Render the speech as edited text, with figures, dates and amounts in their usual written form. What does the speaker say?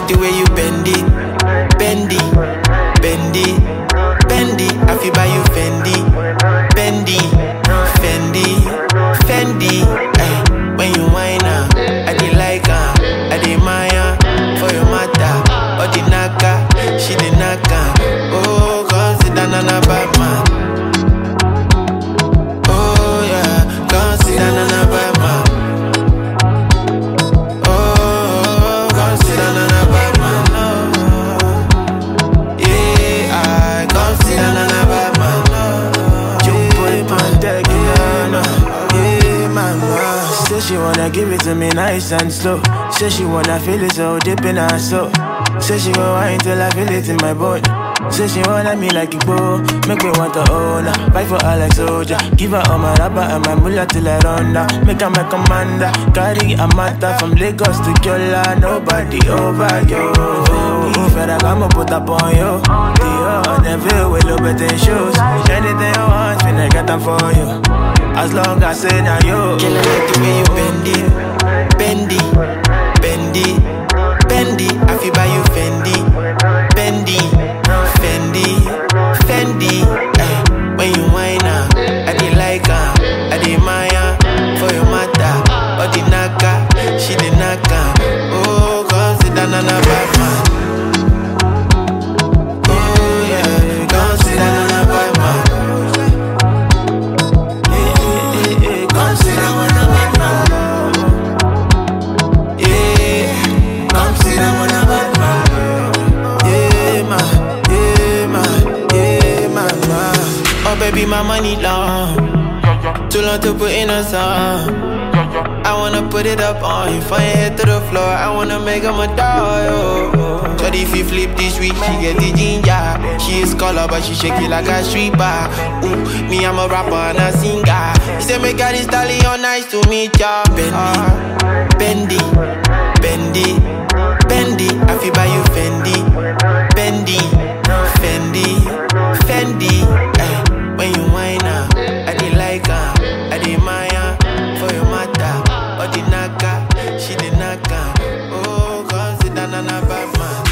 like the way you bend it, bend it, bend it, bend it. I feel by you Fendi, Fendi, Fendi, Fendi. Ay, when you whine I dey like I dey Maya for your mata. Or the naka, she the naka. Oh, consider nana bad man. Oh yeah, consider nana bad man. Oh, consider nana bad man. Yeah, I consider nana bad man. Jump on Pantagina. Yeah, mama. Say she wanna give it to me nice and slow. Say she wanna feel it so deep in her soul. Say she gon' wine till I feel it in my bone. Say she wanna me like it go. Make me want to own her. Fight for her like soldier. Give her all my rubber and my mullah till I run down. Make her my commander. Carry a matter from Lagos to Kyola. Nobody over you. If I come put up on you. The never will look better in shoes. Anything you want, when I get them for you. As long as I say now you. Girl, I like the way you bend it, bend it, bend it, bend it. I feel by you Fendi, Fendi, Fendi, Fendi. Ay, when you whine I dey like I dey Maya for your mata. Or the naka, she the naka. Oh, consider nana bad man. Oh yeah, consider nana bad man. Consider nana bad man. Yeah, consider nana bad man. Yeah, ma, yeah, ma, yeah, mama. Oh baby, my money long. Too long to put in a song. I wanna put it up on you, from your head to the floor. I wanna make him a doll. So if you flip this week, she get the ginger. She is color, but she shake it like a stripper. Ooh, me I'm a rapper and a singer. He said make her this stallion, nice to meet ya. Bendy, Bendy, Bendy. I feel by you Fendi, Bendy, Fendi, Fendi. Ay, when you whine I dey like I dey Maya for your mata. Or the naka, she the naka. Oh, consider nana bad man.